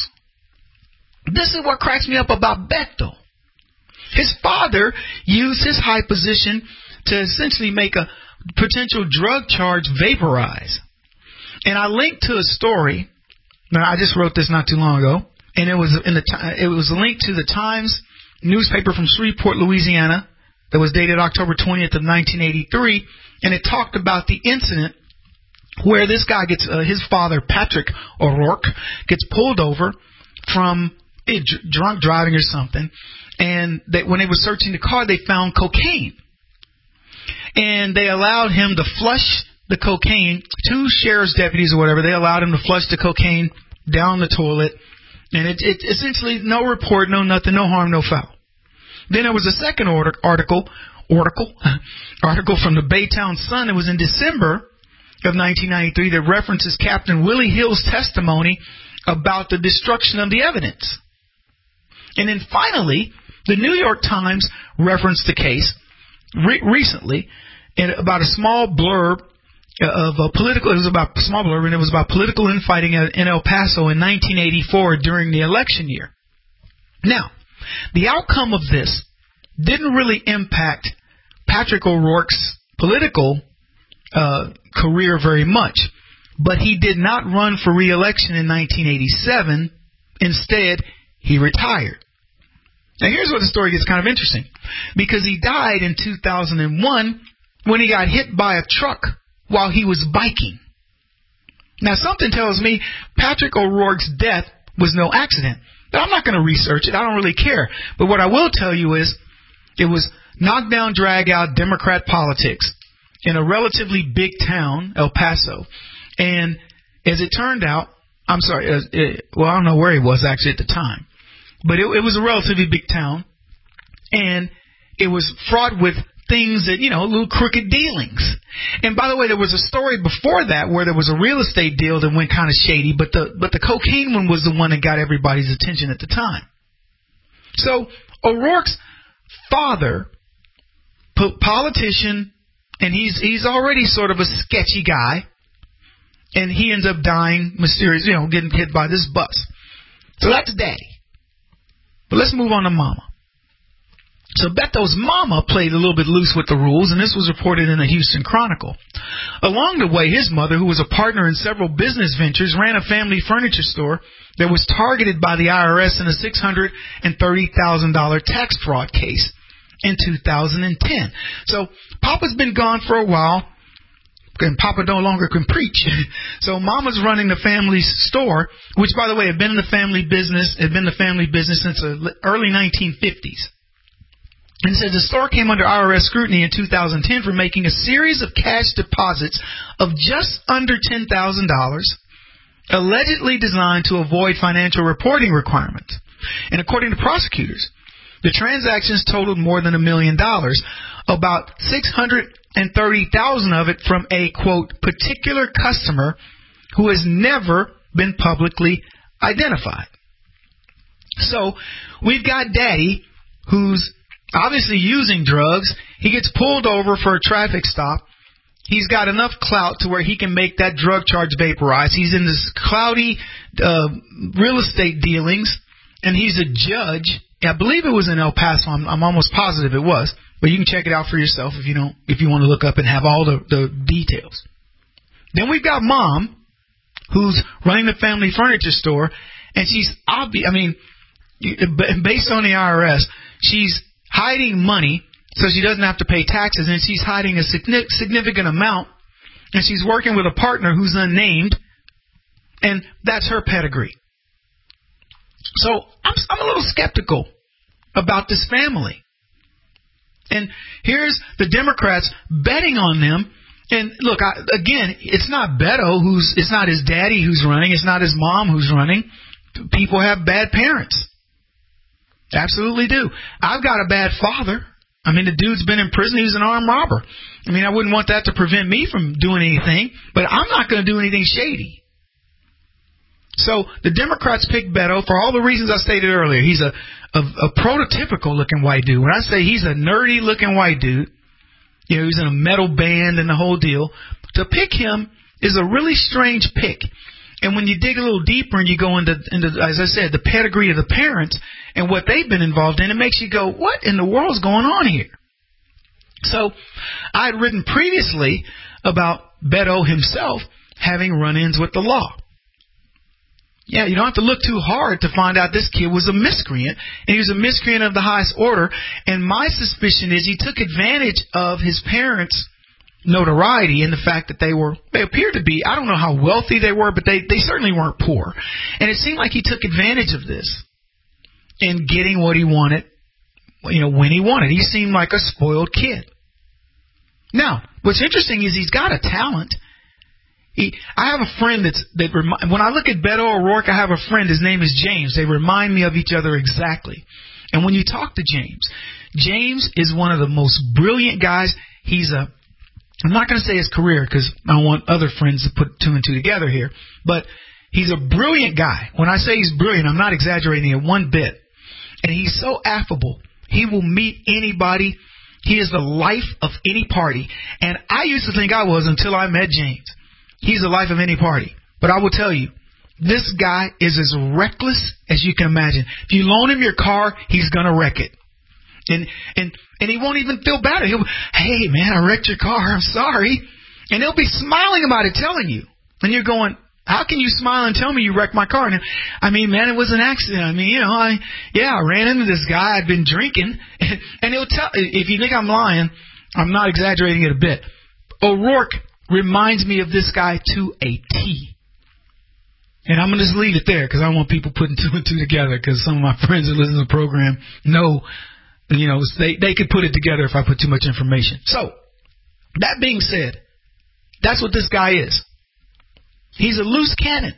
This is what cracks me up about Beto. His father used his high position to essentially make a potential drug charge vaporize. And I linked to a story. Now, I just wrote this not too long ago. and it was in the it was linked to the Times newspaper from Shreveport, Louisiana, that was dated October twentieth of nineteen eighty-three, and it talked about the incident where this guy gets uh, his father, Patrick O'Rourke, gets pulled over from eh, dr- drunk driving or something, and they, when they were searching the car, they found cocaine, and they allowed him to flush the cocaine. Two sheriff's deputies or whatever, they allowed him to flush the cocaine down the toilet, and it, it essentially no report, no nothing, no harm, no foul. Then there was a second order, article, article, article from the Baytown Sun. It was in December of nineteen ninety-three that references Captain Willie Hill's testimony about the destruction of the evidence. And then finally, the New York Times referenced the case re- recently in about a small blurb of a political. It was about a small blurb, and it was about political infighting in El Paso in nineteen eighty-four during the election year. Now, the outcome of this didn't really impact Patrick O'Rourke's political uh, career very much, but he did not run for re-election in nineteen eighty-seven. Instead, he retired. Now, here's where the story gets kind of interesting, because he died in two thousand one when he got hit by a truck while he was biking. Now, something tells me Patrick O'Rourke's death was no accident. But I'm not going to research it. I don't really care. But what I will tell you is it was knockdown, drag-out Democrat politics in a relatively big town, El Paso. And as it turned out, I'm sorry, uh, it, well, I don't know where he was actually at the time. But it, it was a relatively big town. And it was fraught with things that, you know, little crooked dealings. And by the way, there was a story before that where there was a real estate deal that went kind of shady, but the but the cocaine one was the one that got everybody's attention at the time. So O'Rourke's father, politician, and he's he's already sort of a sketchy guy, and he ends up dying mysterious, you know, getting hit by this bus. So that's Daddy. But let's move on to Mama. So Beto's mama played a little bit loose with the rules, and this was reported in the Houston Chronicle. Along the way, his mother, who was a partner in several business ventures, ran a family furniture store that was targeted by the I R S in a six hundred thirty thousand dollars tax fraud case in two thousand ten. So Papa's been gone for a while, and Papa no longer can preach. So Mama's running the family store, which, by the way, had been in the family business, had been the family business since the early nineteen fifties. And said the store came under I R S scrutiny in two thousand ten for making a series of cash deposits of just under ten thousand dollars, allegedly designed to avoid financial reporting requirements. And according to prosecutors, the transactions totaled more than a million dollars, about six hundred thirty thousand dollars of it from a, quote, particular customer who has never been publicly identified. So we've got Daddy, who's obviously using drugs. He gets pulled over for a traffic stop. He's got enough clout to where he can make that drug charge vaporize. He's in this cloudy uh, real estate dealings, and he's a judge. I believe it was in El Paso. I'm, I'm almost positive it was, but you can check it out for yourself if you don't, if you want to look up and have all the, the details. Then we've got Mom, who's running the family furniture store, and she's obvious. I mean, based on the I R S, she's hiding money so she doesn't have to pay taxes, and she's hiding a significant amount, and she's working with a partner who's unnamed, and that's her pedigree. So I'm, I'm a little skeptical about this family. And here's the Democrats betting on them. And look, I, again, it's not Beto who's, it's not his daddy who's running, it's not his mom who's running. People have bad parents. Absolutely do. I've got a bad father. I mean, the dude's been in prison. He was an armed robber. I mean, I wouldn't want that to prevent me from doing anything, but I'm not going to do anything shady. So the Democrats picked Beto for all the reasons I stated earlier. He's a, a, a prototypical looking white dude. When I say he's a nerdy looking white dude, you know, he's in a metal band and the whole deal. To pick him is a really strange pick. And when you dig a little deeper and you go into, into, as I said, the pedigree of the parents and what they've been involved in, it makes you go, what in the world's going on here? So I had written previously about Beto himself having run-ins with the law. Yeah, you don't have to look too hard to find out this kid was a miscreant, and he was a miscreant of the highest order. And my suspicion is he took advantage of his parents' notoriety and the fact that they were, they appeared to be, I don't know how wealthy they were, but they, they certainly weren't poor. And it seemed like he took advantage of this in getting what he wanted, you know, when he wanted. He seemed like a spoiled kid. Now, what's interesting is he's got a talent. He, I have a friend that's, that remi- when I look at Beto O'Rourke, I have a friend, his name is James. They remind me of each other exactly. And when you talk to James, James is one of the most brilliant guys. He's a, I'm not going to say his career because I don't want other friends to put two and two together here, but he's a brilliant guy. When I say he's brilliant, I'm not exaggerating it one bit. And he's so affable. He will meet anybody. He is the life of any party. And I used to think I was until I met James. He's the life of any party. But I will tell you, this guy is as reckless as you can imagine. If you loan him your car, he's going to wreck it. And and and he won't even feel bad. He'll, hey, man, I wrecked your car. I'm sorry. And he'll be smiling about it, telling you. And you're going, how can you smile and tell me you wrecked my car? And I mean, man, it was an accident. I mean, you know, I yeah, I ran into this guy. I'd been drinking. And, and he'll tell, if you think I'm lying, I'm not exaggerating it a bit. O'Rourke reminds me of this guy to a T. And I'm going to just leave it there because I don't want people putting two and two together, because some of my friends that listen to the program know, you know, they, they could put it together if I put too much information. So, that being said, that's what this guy is. He's a loose cannon.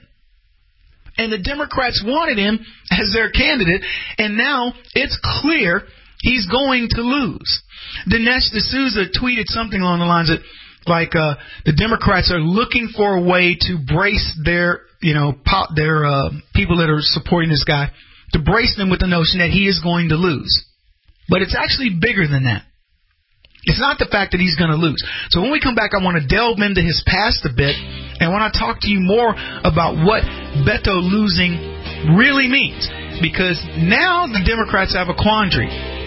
And the Democrats wanted him as their candidate, and now it's clear he's going to lose. Dinesh D'Souza tweeted something along the lines of, like, uh, the Democrats are looking for a way to brace their, you know, pop, their uh, people that are supporting this guy, to brace them with the notion that he is going to lose. But it's actually bigger than that. It's not the fact that he's going to lose. So when we come back, I want to delve into his past a bit, and I want to talk to you more about what Beto losing really means. Because now the Democrats have a quandary.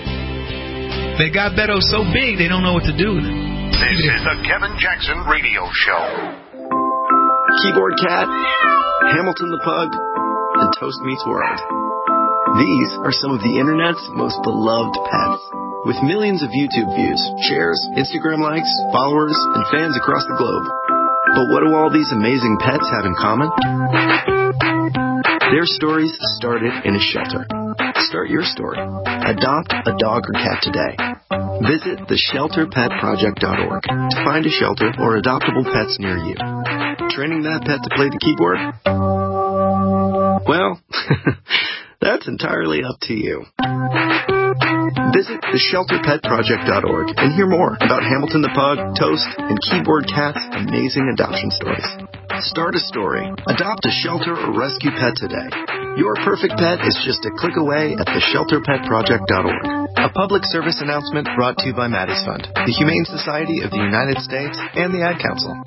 They got Beto so big, they don't know what to do with him. This is the Kevin Jackson Radio Show. Keyboard Cat, Hamilton the Pug, and Toast Meets World. These are some of the internet's most beloved pets. With millions of YouTube views, shares, Instagram likes, followers, and fans across the globe. But what do all these amazing pets have in common? Their stories started in a shelter. Start your story. Adopt a dog or cat today. Visit the shelter pet project dot org to find a shelter or adoptable pets near you. Training that pet to play the keyboard? Well, that's entirely up to you. Visit the shelter pet project dot org and hear more about Hamilton the Pug, Toast, and Keyboard Cat's amazing adoption stories. Start a story. Adopt a shelter or rescue pet today. Your perfect pet is just a click away at the shelter pet project dot org. A public service announcement brought to you by Maddie's Fund, the Humane Society of the United States, and the Ad Council.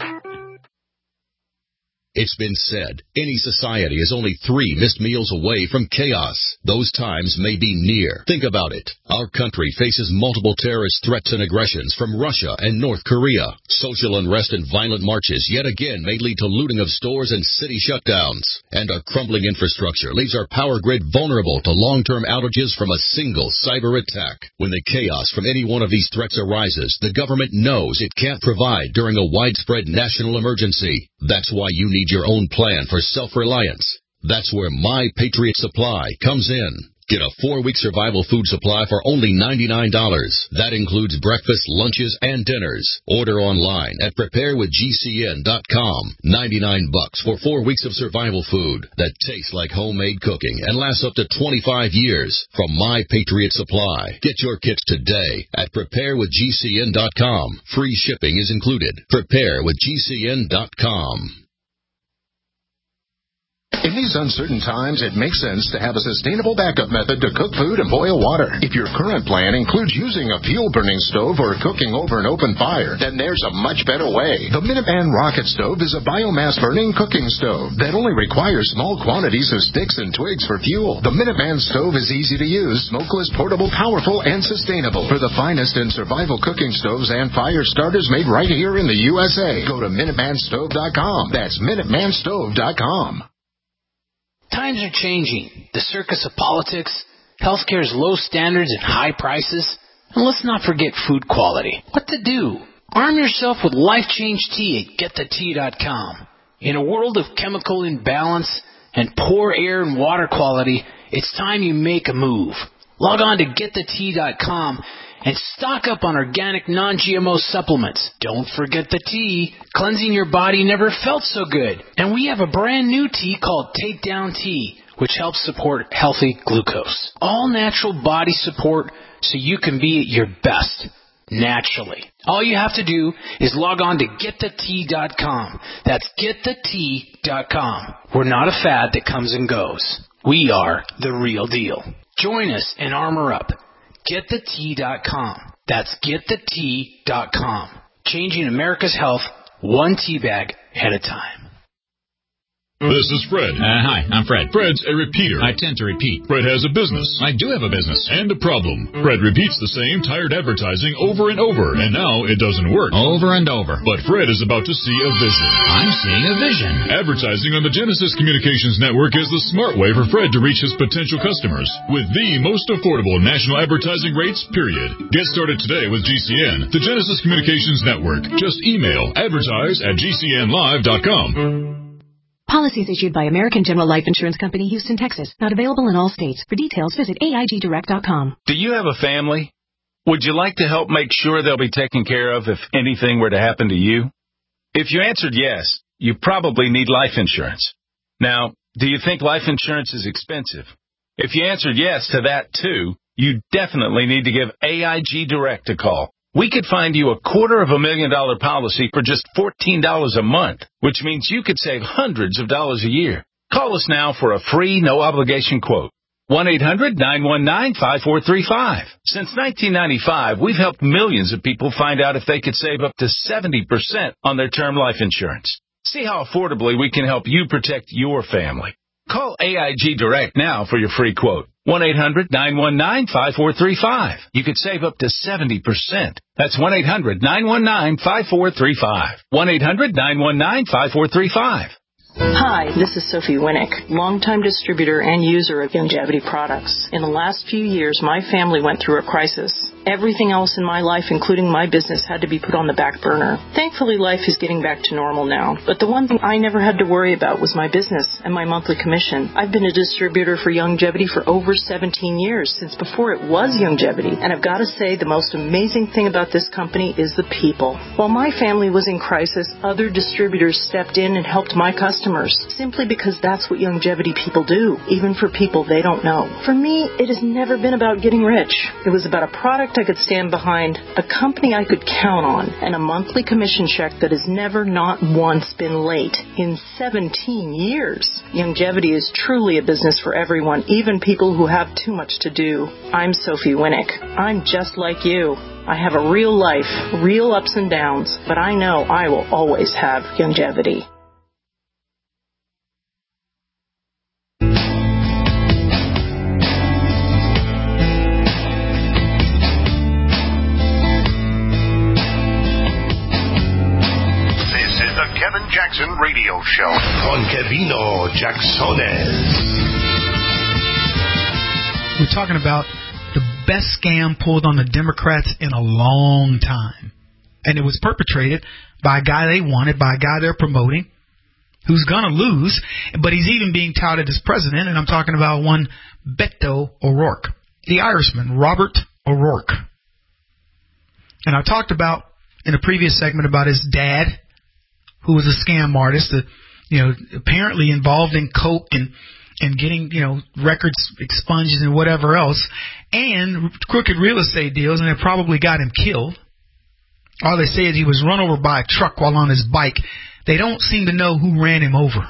It's been said, any society is only three missed meals away from chaos. Those times may be near. Think about it. Our country faces multiple terrorist threats and aggressions from Russia and North Korea. Social unrest and violent marches yet again may lead to looting of stores and city shutdowns. And our crumbling infrastructure leaves our power grid vulnerable to long-term outages from a single cyber attack. When the chaos from any one of these threats arises, the government knows it can't provide during a widespread national emergency. That's why you need your own plan for self-reliance. That's where My Patriot Supply comes in. Get a four-week survival food supply for only ninety-nine dollars. That includes breakfast, lunches, and dinners. Order online at prepare with G C N dot com. ninety-nine bucks for four weeks of survival food that tastes like homemade cooking and lasts up to twenty-five years from My Patriot Supply. Get your kits today at prepare with G C N dot com. Free shipping is included. prepare with G C N dot com. In these uncertain times, it makes sense to have a sustainable backup method to cook food and boil water. If your current plan includes using a fuel-burning stove or cooking over an open fire, then there's a much better way. The Minuteman Rocket Stove is a biomass-burning cooking stove that only requires small quantities of sticks and twigs for fuel. The Minuteman Stove is easy to use, smokeless, portable, powerful, and sustainable. For the finest in survival cooking stoves and fire starters made right here in the U S A, go to Minuteman Stove dot com. That's Minuteman Stove dot com. Times are changing. The circus of politics, healthcare's low standards and high prices, and let's not forget food quality. What to do? Arm yourself with Life Change Tea at get the tea dot com. In a world of chemical imbalance and poor air and water quality, it's time you make a move. Log on to get the tea dot com and stock up on organic non-G M O supplements. Don't forget the tea. Cleansing your body never felt so good. And we have a brand new tea called Takedown Tea, which helps support healthy glucose. All natural body support so you can be at your best, naturally. All you have to do is log on to get the tea dot com. That's get the tea dot com. We're not a fad that comes and goes. We are the real deal. Join us and armor up. get the tea dot com. That's get the tea dot com. Changing America's health one tea bag at a time. This is Fred. Uh, hi, I'm Fred. Fred's a repeater. I tend to repeat. Fred has a business. I do have a business. And a problem. Fred repeats the same tired advertising over and over, and now it doesn't work. Over and over. But Fred is about to see a vision. I'm seeing a vision. Advertising on the Genesis Communications Network is the smart way for Fred to reach his potential customers with the most affordable national advertising rates, period. Get started today with G C N, the Genesis Communications Network. Just email advertise at G C N live dot com. Policies issued by American General Life Insurance Company, Houston, Texas. Not available in all states. For details, visit A I G direct dot com. Do you have a family? Would you like to help make sure they'll be taken care of if anything were to happen to you? If you answered yes, you probably need life insurance. Now, do you think life insurance is expensive? If you answered yes to that too, you definitely need to give A I G Direct a call. We could find you a quarter of a million dollar policy for just fourteen dollars a month, which means you could save hundreds of dollars a year. Call us now for a free, no-obligation quote. one eight hundred nine one nine five four three five. Since nineteen ninety-five, we've helped millions of people find out if they could save up to seventy percent on their term life insurance. See how affordably we can help you protect your family. Call A I G Direct now for your free quote. one eight hundred nine one nine five four three five. You could save up to seventy percent. That's one eight hundred nine one nine five four three five. one eight hundred nine one nine five four three five. Hi, this is Sophie Winnick, longtime distributor and user of Youngevity products. In the last few years, my family went through a crisis. Everything else in my life, including my business, had to be put on the back burner. Thankfully, life is getting back to normal now. But the one thing I never had to worry about was my business and my monthly commission. I've been a distributor for Youngevity for over seventeen years, since before it was Youngevity. And I've got to say, the most amazing thing about this company is the people. While my family was in crisis, other distributors stepped in and helped my customers, simply because that's what Youngevity people do, even for people they don't know. For me, it has never been about getting rich. It was about a product I could stand behind, a company I could count on, and a monthly commission check that has never not once been late in seventeen years. Youngevity is truly a business for everyone, even people who have too much to do. I'm Sophie Winnick. I'm just like you. I have a real life, real ups and downs, but I know I will always have Youngevity. Kevin Jackson Radio Show. Con Kevino Jacksones. We're talking about the best scam pulled on the Democrats in a long time. And it was perpetrated by a guy they wanted, by a guy they're promoting, who's going to lose, but he's even being touted as president, and I'm talking about one Beto O'Rourke, the Irishman, Robert O'Rourke. And I talked about in a previous segment about his dad, who was a scam artist, that, you know, apparently involved in coke and and getting, you know, records expunged and whatever else, and crooked real estate deals, and it probably got him killed. All they say is he was run over by a truck while on his bike. They don't seem to know who ran him over.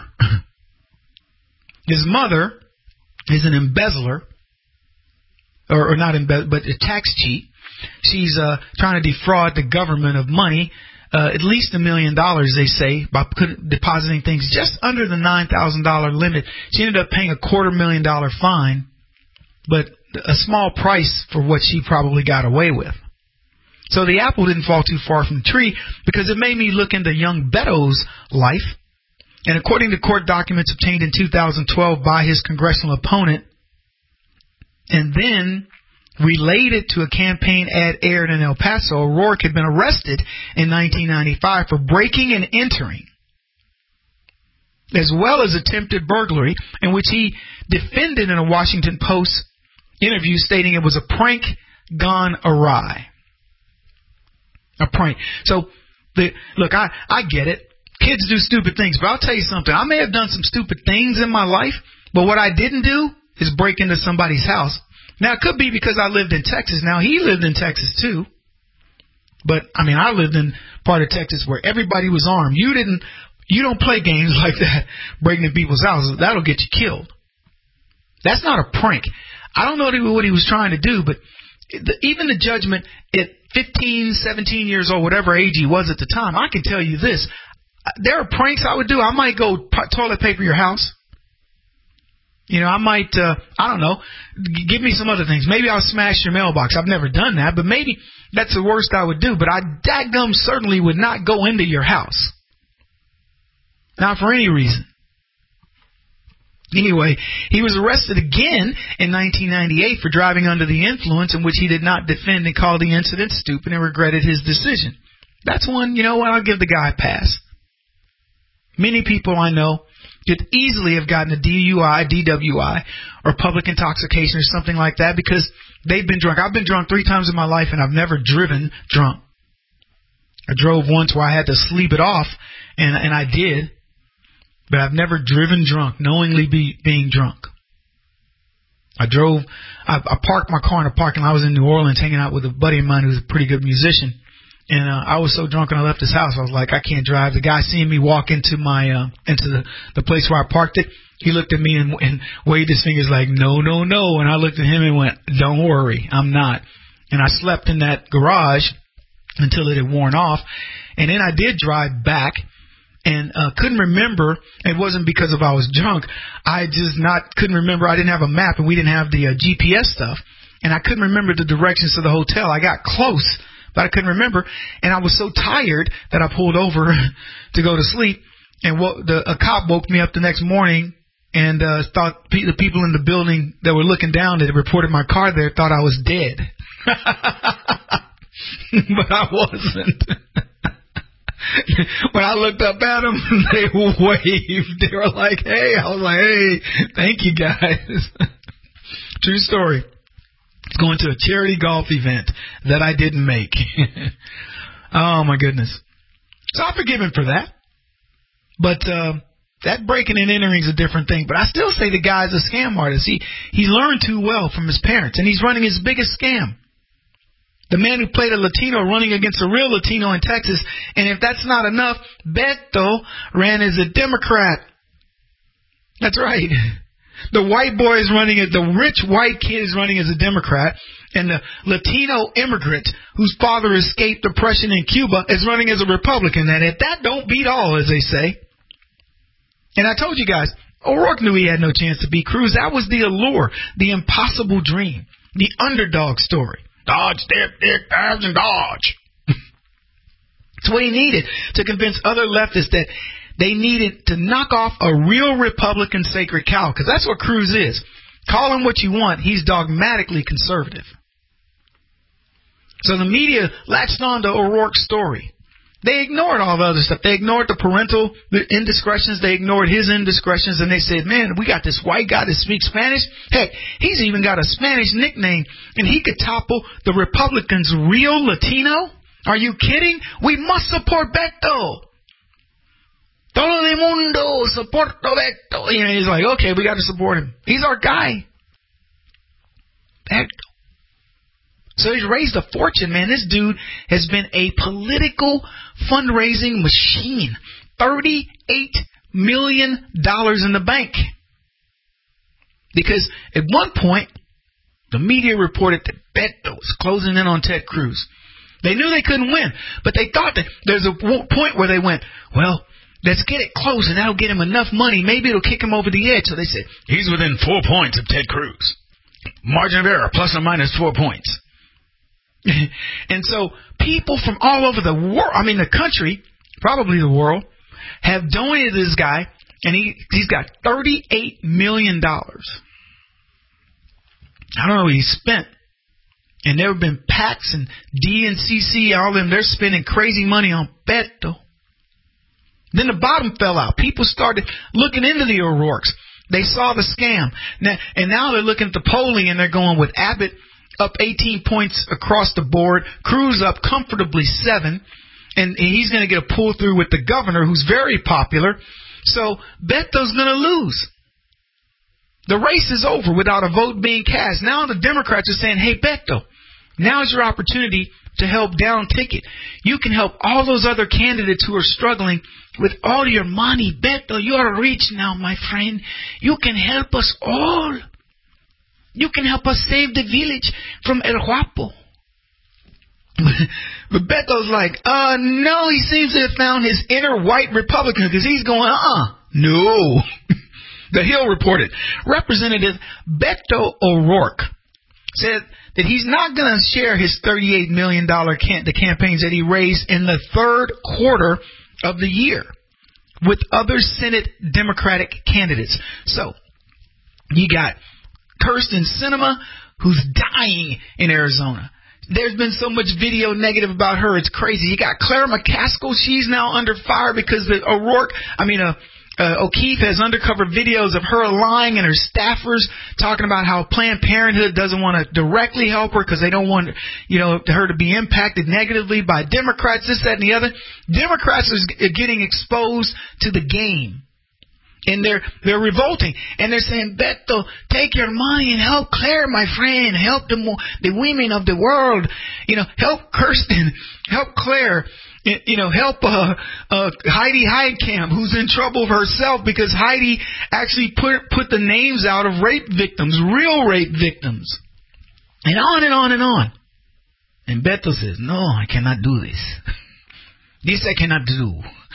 His mother is an embezzler, or, or not embezzler, but a tax cheat. She's uh, trying to defraud the government of money. Uh, at least a million dollars, they say, by put, depositing things just under the nine thousand dollars limit. She ended up paying a quarter million dollar fine, but a small price for what she probably got away with. So the apple didn't fall too far from the tree, because it made me look into young Beto's life. And according to court documents obtained in two thousand twelve by his congressional opponent, and then relayed it to a campaign ad aired in El Paso, O'Rourke had been arrested in nineteen ninety-five for breaking and entering, as well as attempted burglary, in which he defended in a Washington Post interview, stating it was a prank gone awry. A prank. So, the, look, I, I get it. Kids do stupid things, but I'll tell you something. I may have done some stupid things in my life, but what I didn't do is break into somebody's house. Now, it could be because I lived in Texas. Now, he lived in Texas, too. But, I mean, I lived in part of Texas where everybody was armed. You didn't, you don't play games like that, breaking into people's houses. That'll get you killed. That's not a prank. I don't know what he was trying to do, but the, even the judgment at fifteen, seventeen years old, whatever age he was at the time, I can tell you this. There are pranks I would do. I might go toilet paper your house. You know, I might, uh, I don't know, give me some other things. Maybe I'll smash your mailbox. I've never done that, but maybe that's the worst I would do. But I dadgum certainly would not go into your house. Not for any reason. Anyway, he was arrested again in nineteen ninety-eight for driving under the influence, in which he did not defend and called the incident stupid and regretted his decision. That's one, you know what, I'll give the guy a pass. Many people I know could easily have gotten a D U I, D W I, or public intoxication or something like that because they've been drunk. I've been drunk three times in my life, and I've never driven drunk. I drove once where I had to sleep it off, and, and I did. But I've never driven drunk, knowingly be, being drunk. I drove, I, I parked my car in a parking lot. I was in New Orleans hanging out with a buddy of mine who's a pretty good musician. And uh, I was so drunk when I left his house, I was like, I can't drive. The guy seeing me walk into my uh, into the, the place where I parked it, he looked at me and, and waved his fingers like, no, no, no. And I looked at him and went, don't worry, I'm not. And I slept in that garage until it had worn off. And then I did drive back. And uh, couldn't remember. It wasn't because of I was drunk. I just not couldn't remember. I didn't have a map, and we didn't have the uh, G P S stuff. And I couldn't remember the directions to the hotel. I got close, but I couldn't remember. And I was so tired that I pulled over to go to sleep. And what, the, a cop woke me up the next morning and uh, thought pe- the people in the building that were looking down that reported my car there thought I was dead. But I wasn't. When I looked up at them, they waved. They were like, hey. I was like, hey, thank you, guys. True story. Going to a charity golf event that I didn't make. Oh, my goodness. So I forgive him for that. But uh, that breaking and entering is a different thing. But I still say the guy's a scam artist. He, he learned too well from his parents, and he's running his biggest scam. The man who played a Latino running against a real Latino in Texas. And if that's not enough, Beto ran as a Democrat. That's right. The white boy is running as, the rich white kid is running as a Democrat. And the Latino immigrant whose father escaped oppression in Cuba is running as a Republican. And if that don't beat all, as they say. And I told you guys, O'Rourke knew he had no chance to beat Cruz. That was the allure, the impossible dream, the underdog story. Dodge, dip, dick, dodge, and dodge. It's what he needed to convince other leftists that they needed to knock off a real Republican sacred cow, because that's what Cruz is. Call him what you want. He's dogmatically conservative. So the media latched on to O'Rourke's story. They ignored all the other stuff. They ignored the parental indiscretions. They ignored his indiscretions. And they said, man, we got this white guy that speaks Spanish. Heck, he's even got a Spanish nickname. And he could topple the Republicans' real Latino? Are you kidding? We must support Beto. Todo el mundo soporto Beto. You know, he's like, okay, we got to support him. He's our guy. Beto. So he's raised a fortune, man. This dude has been a political fundraising machine. thirty-eight million dollars in the bank. Because at one point, the media reported that Beto was closing in on Ted Cruz. They knew they couldn't win, but they thought that there's a point where they went, well, let's get it close and that'll get him enough money. Maybe it'll kick him over the edge. So they said, he's within four points of Ted Cruz. Margin of error, plus or minus four points. And so people from all over the world, I mean the country, probably the world, have donated to this guy, and he, he's got thirty-eight million dollars. I don't know what he spent. And there have been PACs and D N C C, all of them, they're spending crazy money on Beto. Then the bottom fell out. People started looking into the O'Rourke's. They saw the scam. Now, and now they're looking at the polling, and they're going with Abbott up eighteen points across the board, Cruz up comfortably seven, and he's going to get a pull through with the governor, who's very popular. So Beto's going to lose. The race is over without a vote being cast. Now the Democrats are saying, hey, Beto, now's your opportunity to help down ticket. You can help all those other candidates who are struggling with all your money. Beto, you are rich now, my friend. You can help us all. You can help us save the village from El Guapo. But Beto's like, uh, no, he seems to have found his inner white Republican, because he's going, uh-uh, no. The Hill reported, Representative Beto O'Rourke said that he's not going to share his thirty-eight million dollars can- the campaigns that he raised in the third quarter of the year with other Senate Democratic candidates. So, you got Kirsten Sinema, who's dying in Arizona. There's been so much video negative about her, it's crazy. You got Claire McCaskill, she's now under fire because the O'Rourke, I mean, uh, Uh, O'Keefe has undercover videos of her lying and her staffers talking about how Planned Parenthood doesn't want to directly help her because they don't want, you know, her to be impacted negatively by Democrats, this, that, and the other. Democrats are getting exposed to the game. And they're they're revolting. And they're saying, Beto, take your money and help Claire, my friend. Help the, the women of the world. You know, help Kirsten. Help Claire. You know, help uh, uh, Heidi Heitkamp, who's in trouble herself because Heidi actually put put the names out of rape victims, real rape victims. And on and on and on. And Beto says, no, I cannot do this. This I cannot do.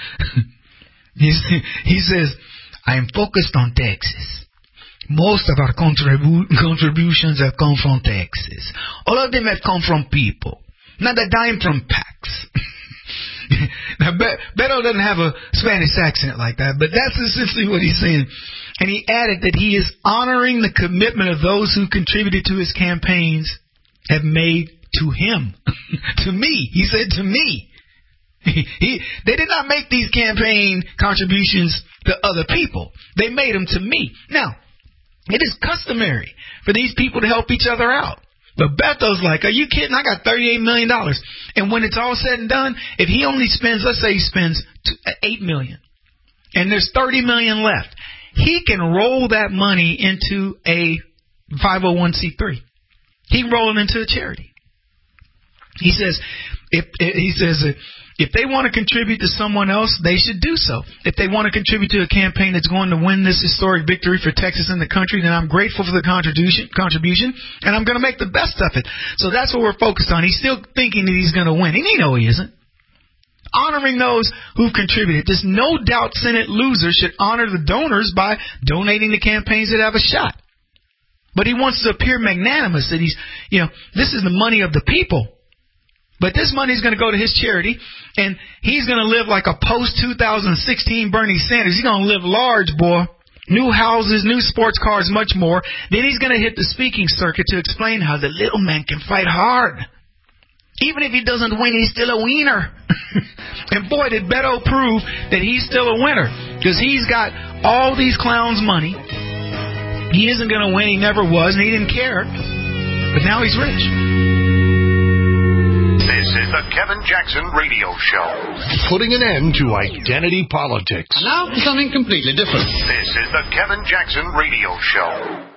He says, I am focused on Texas. Most of our contribu- contributions have come from Texas. All of them have come from people. Not a dime from PACs. Now, Beto doesn't have a Spanish accent like that, but that's essentially what he's saying. And he added that he is honoring the commitment of those who contributed to his campaigns have made to him. To me. He said to me. He, they did not make these campaign contributions to other people. They made them to me. Now, it is customary for these people to help each other out. But Beto's like, are you kidding? I got thirty-eight million dollars. And when it's all said and done, if he only spends, let's say he spends eight million dollars, and there's thirty million dollars left, he can roll that money into a five oh one c three. He can roll it into a charity. He says, if, if he says, if they want to contribute to someone else, they should do so. If they want to contribute to a campaign that's going to win this historic victory for Texas and the country, then I'm grateful for the contribution, contribution, and I'm going to make the best of it. So that's what we're focused on. He's still thinking that he's going to win, and he know he isn't. Honoring those who've contributed. This no doubt Senate loser should honor the donors by donating to campaigns that have a shot. But he wants to appear magnanimous that he's, you know, this is the money of the people. But this money is going to go to his charity, and he's going to live like a post two thousand sixteen Bernie Sanders. He's going to live large, boy. New houses, new sports cars, much more. Then he's going to hit the speaking circuit to explain how the little man can fight hard. Even if he doesn't win, he's still a winner. And boy, did Beto prove that he's still a winner, because he's got all these clowns' money. He isn't going to win. He never was, and he didn't care. But now he's rich. This is the Kevin Jackson Radio Show. Putting an end to identity politics. And now for something completely different. This is the Kevin Jackson Radio Show.